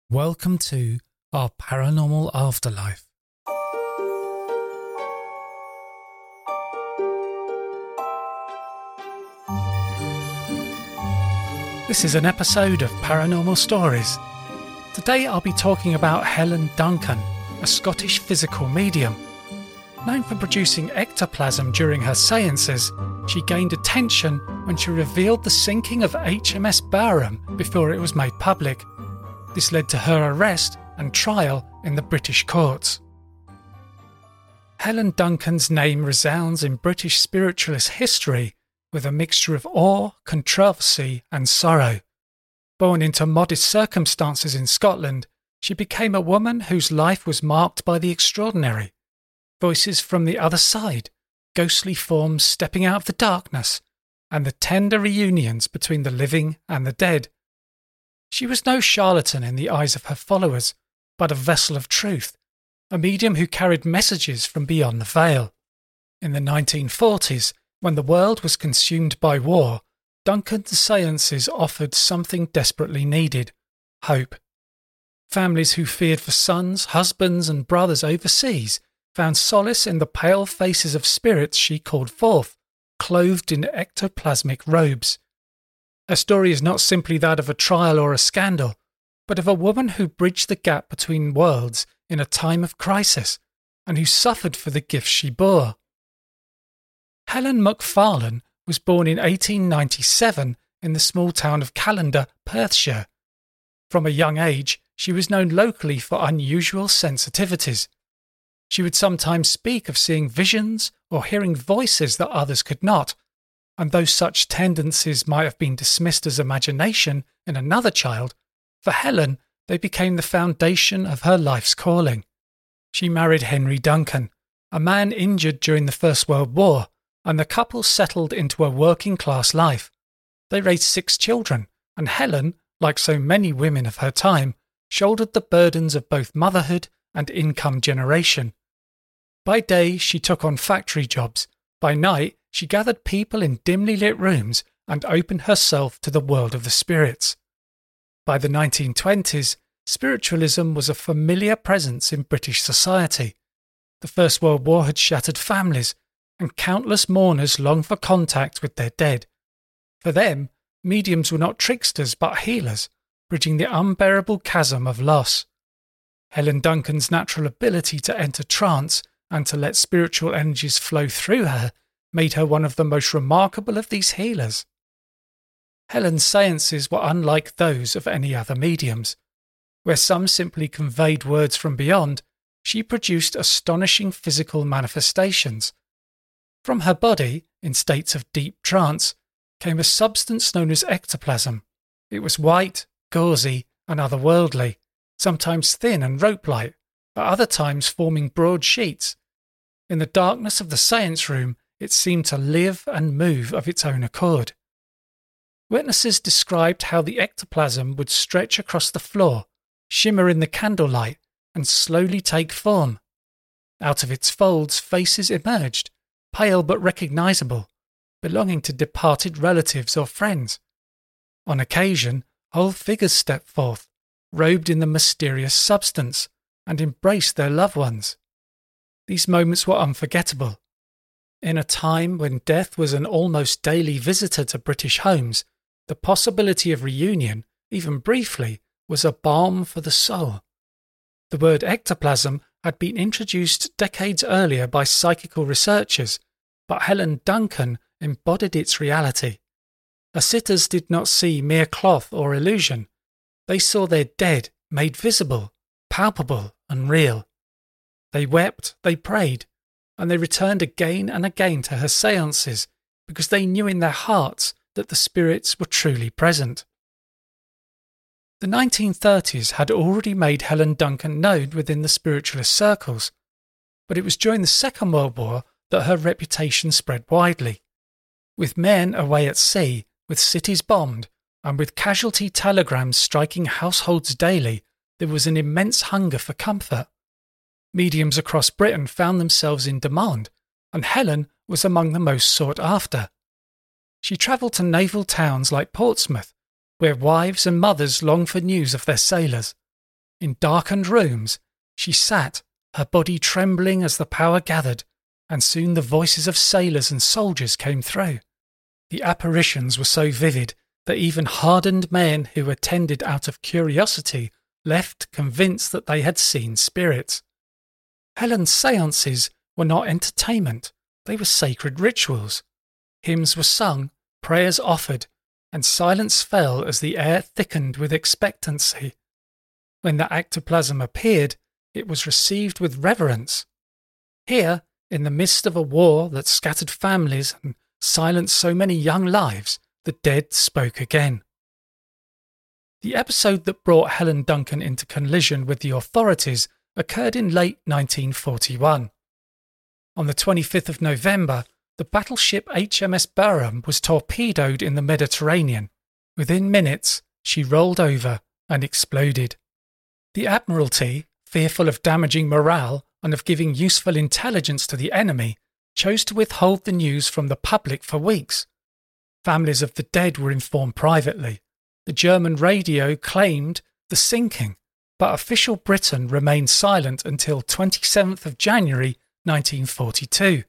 Welcome to our paranormal afterlife. This is an episode of Paranormal Stories. Today I'll be talking about Helen Duncan, a Scottish physical medium. Known for producing ectoplasm during her seances, she gained attention when she revealed the sinking of HMS Barham before it was made public. This led to her arrest and trial in the British courts. Helen Duncan's name resounds in British spiritualist history with a mixture of awe, controversy and sorrow. Born into modest circumstances in Scotland, she became a woman whose life was marked by the extraordinary. Voices from the other side, ghostly forms stepping out of the darkness, and the tender reunions between the living and the dead. She was no charlatan in the eyes of her followers, but a vessel of truth, a medium who carried messages from beyond the veil. In the 1940s, when the world was consumed by war, Duncan's seances offered something desperately needed: hope. Families who feared for sons, husbands and brothers overseas found solace in the pale faces of spirits she called forth, clothed in ectoplasmic robes. Her story is not simply that of a trial or a scandal, but of a woman who bridged the gap between worlds in a time of crisis, and who suffered for the gifts she bore. Helen Macfarlane was born in 1897 in the small town of Callander, Perthshire. From a young age, she was known locally for unusual sensitivities. She would sometimes speak of seeing visions or hearing voices that others could not, and though such tendencies might have been dismissed as imagination in another child, for Helen they became the foundation of her life's calling. She married Henry Duncan, a man injured during the First World War, and the couple settled into a working-class life. They raised 6 children, and Helen, like so many women of her time, shouldered the burdens of both motherhood and income generation. By day she took on factory jobs. By night she gathered people in dimly lit rooms and opened herself to the world of the spirits. By the 1920s, spiritualism was a familiar presence in British society. The First World War had shattered families, and countless mourners longed for contact with their dead. For them, mediums were not tricksters but healers, bridging the unbearable chasm of loss. Helen Duncan's natural ability to enter trance and to let spiritual energies flow through her made her one of the most remarkable of these healers. Helen's seances were unlike those of any other mediums. Where some simply conveyed words from beyond, she produced astonishing physical manifestations. From her body, in states of deep trance, came a substance known as ectoplasm. It was white, gauzy, and otherworldly, sometimes thin and rope-like, at other times forming broad sheets. In the darkness of the seance room, it seemed to live and move of its own accord. Witnesses described how the ectoplasm would stretch across the floor, shimmer in the candlelight, and slowly take form. Out of its folds, faces emerged, pale but recognizable, belonging to departed relatives or friends. On occasion, whole figures stepped forth, robed in the mysterious substance, and embraced their loved ones. These moments were unforgettable. In a time when death was an almost daily visitor to British homes, the possibility of reunion, even briefly, was a balm for the soul. The word ectoplasm had been introduced decades earlier by psychical researchers, but Helen Duncan embodied its reality. Her sitters did not see mere cloth or illusion. They saw their dead made visible, palpable and real. They wept, they prayed, and they returned again and again to her seances because they knew in their hearts that the spirits were truly present. The 1930s had already made Helen Duncan known within the spiritualist circles, but it was during the Second World War that her reputation spread widely. With men away at sea, with cities bombed, and with casualty telegrams striking households daily, there was an immense hunger for comfort. Mediums across Britain found themselves in demand, and Helen was among the most sought after. She travelled to naval towns like Portsmouth, where wives and mothers longed for news of their sailors. In darkened rooms, she sat, her body trembling as the power gathered, and soon the voices of sailors and soldiers came through. The apparitions were so vivid that even hardened men who attended out of curiosity left convinced that they had seen spirits. Helen's seances were not entertainment, they were sacred rituals. Hymns were sung, prayers offered, and silence fell as the air thickened with expectancy. When the ectoplasm appeared, it was received with reverence. Here, in the midst of a war that scattered families and silenced so many young lives, the dead spoke again. The episode that brought Helen Duncan into collision with the authorities occurred in late 1941. On the 25th of November, the battleship HMS Barham was torpedoed in the Mediterranean. Within minutes, she rolled over and exploded. The Admiralty, fearful of damaging morale and of giving useful intelligence to the enemy, chose to withhold the news from the public for weeks. Families of the dead were informed privately. The German radio claimed the sinking, but official Britain remained silent until 27th of January 1942.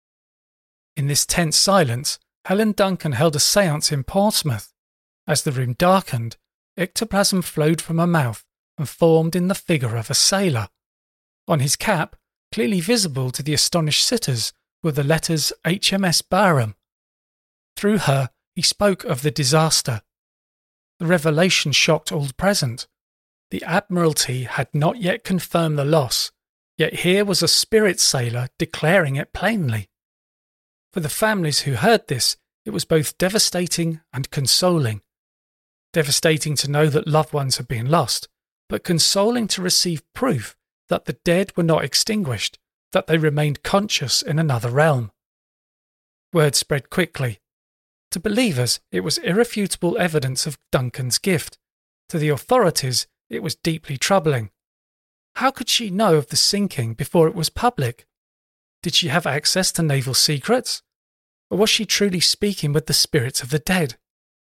In this tense silence, Helen Duncan held a séance in Portsmouth. As the room darkened, ectoplasm flowed from her mouth and formed in the figure of a sailor. On his cap, clearly visible to the astonished sitters, were the letters HMS Barham. Through her, he spoke of the disaster. The revelation shocked all present. The Admiralty had not yet confirmed the loss, yet here was a spirit sailor declaring it plainly. For the families who heard this, it was both devastating and consoling. Devastating to know that loved ones had been lost, but consoling to receive proof that the dead were not extinguished, that they remained conscious in another realm. Word spread quickly. To believers, it was irrefutable evidence of Duncan's gift. To the authorities, it was deeply troubling. How could she know of the sinking before it was public? Did she have access to naval secrets? Or was she truly speaking with the spirits of the dead?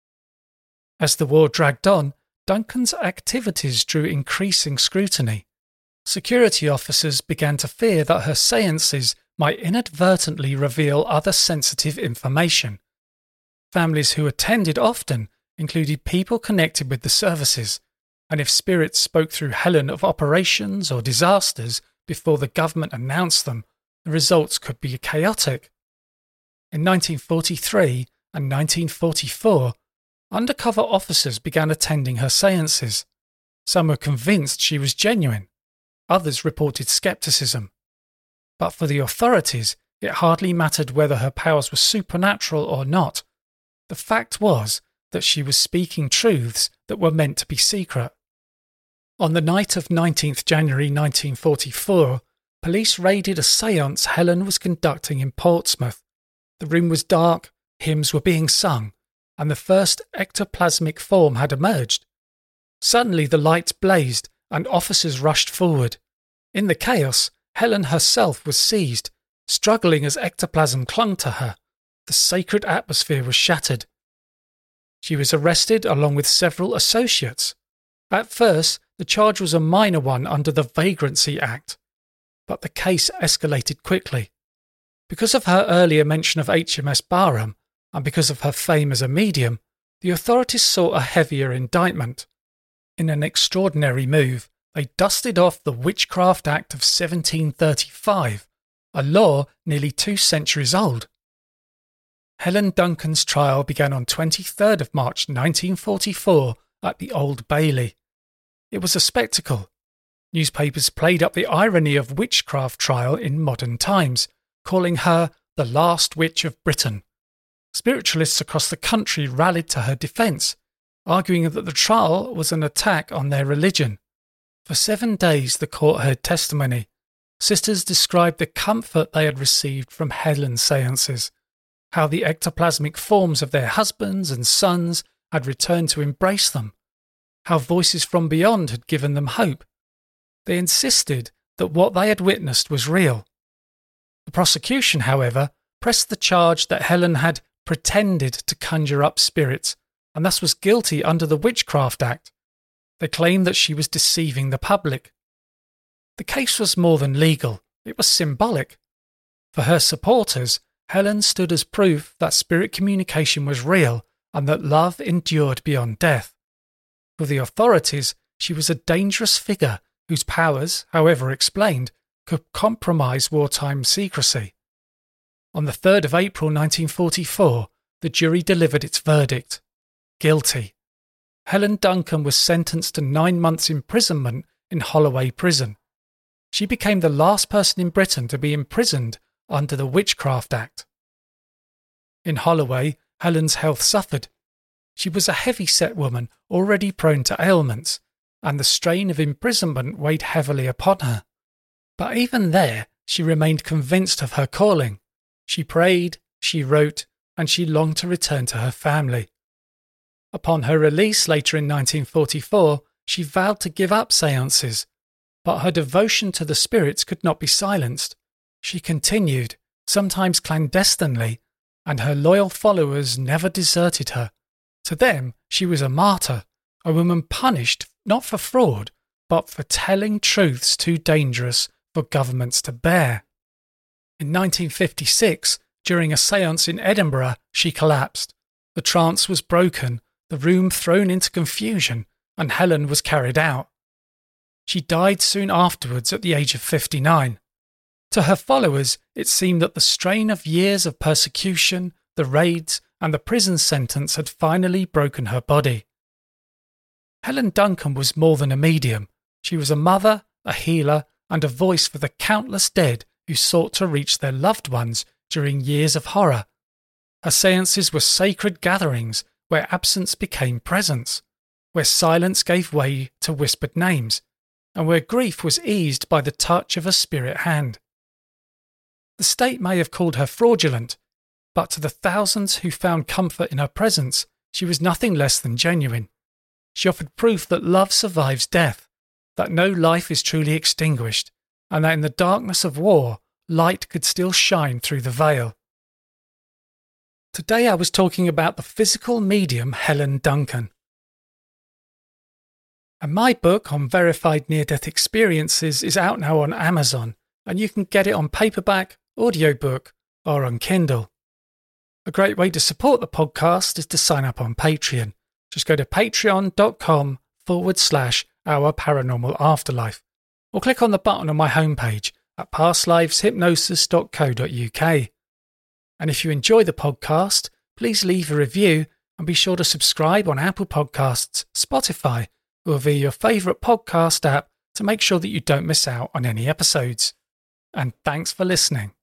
As the war dragged on, Duncan's activities drew increasing scrutiny. Security officers began to fear that her séances might inadvertently reveal other sensitive information. Families who attended often included people connected with the services, and if spirits spoke through Helen of operations or disasters before the government announced them, the results could be chaotic. In 1943 and 1944, undercover officers began attending her séances. Some were convinced she was genuine. Others reported skepticism. But for the authorities, it hardly mattered whether her powers were supernatural or not. The fact was that she was speaking truths that were meant to be secret. On the night of 19th January 1944, police raided a séance Helen was conducting in Portsmouth. The room was dark, hymns were being sung, and the first ectoplasmic form had emerged. Suddenly the lights blazed and officers rushed forward. In the chaos, Helen herself was seized, struggling as ectoplasm clung to her. The sacred atmosphere was shattered. She was arrested along with several associates. At first, the charge was a minor one under the Vagrancy Act, but the case escalated quickly. Because of her earlier mention of HMS Barham, and because of her fame as a medium, the authorities sought a heavier indictment. In an extraordinary move, they dusted off the Witchcraft Act of 1735, a law nearly 2 centuries old. Helen Duncan's trial began on 23rd of March 1944 at the Old Bailey. It was a spectacle. Newspapers played up the irony of witchcraft trial in modern times, calling her the last witch of Britain. Spiritualists across the country rallied to her defence, arguing that the trial was an attack on their religion. For 7 days the court heard testimony. Sisters described the comfort they had received from Helen's séances, how the ectoplasmic forms of their husbands and sons had returned to embrace them, how voices from beyond had given them hope. They insisted that what they had witnessed was real. The prosecution, however, pressed the charge that Helen had pretended to conjure up spirits, and thus was guilty under the Witchcraft Act. They claimed that she was deceiving the public. The case was more than legal, it was symbolic. For her supporters, Helen stood as proof that spirit communication was real and that love endured beyond death. For the authorities, she was a dangerous figure whose powers, however explained, could compromise wartime secrecy. On the 3rd of April 1944, the jury delivered its verdict. Guilty. Helen Duncan was sentenced to 9 months' imprisonment in Holloway Prison. She became the last person in Britain to be imprisoned under the Witchcraft Act. In Holloway, Helen's health suffered. She was a heavy-set woman already prone to ailments, and the strain of imprisonment weighed heavily upon her. But even there, she remained convinced of her calling. She prayed, she wrote, and she longed to return to her family. Upon her release later in 1944, she vowed to give up séances, but her devotion to the spirits could not be silenced. She continued, sometimes clandestinely, and her loyal followers never deserted her. To them, she was a martyr, a woman punished not for fraud, but for telling truths too dangerous for governments to bear. In 1956, during a séance in Edinburgh, she collapsed. The trance was broken, the room thrown into confusion, and Helen was carried out. She died soon afterwards at the age of 59. To her followers, it seemed that the strain of years of persecution, the raids, and the prison sentence had finally broken her body. Helen Duncan was more than a medium. She was a mother, a healer, and a voice for the countless dead who sought to reach their loved ones during years of horror. Her séances were sacred gatherings where absence became presence, where silence gave way to whispered names, and where grief was eased by the touch of a spirit hand. The state may have called her fraudulent, but to the thousands who found comfort in her presence, she was nothing less than genuine. She offered proof that love survives death, that no life is truly extinguished, and that in the darkness of war, light could still shine through the veil. Today I was talking about the physical medium Helen Duncan. And my book on verified near-death experiences is out now on Amazon, and you can get it on paperback, audiobook, or on Kindle. A great way to support the podcast is to sign up on Patreon. Just go to patreon.com/Our Paranormal Afterlife, or click on the button on my homepage at pastliveshypnosis.co.uk. And if you enjoy the podcast, please leave a review and be sure to subscribe on Apple Podcasts, Spotify, or via your favourite podcast app to make sure that you don't miss out on any episodes. And thanks for listening.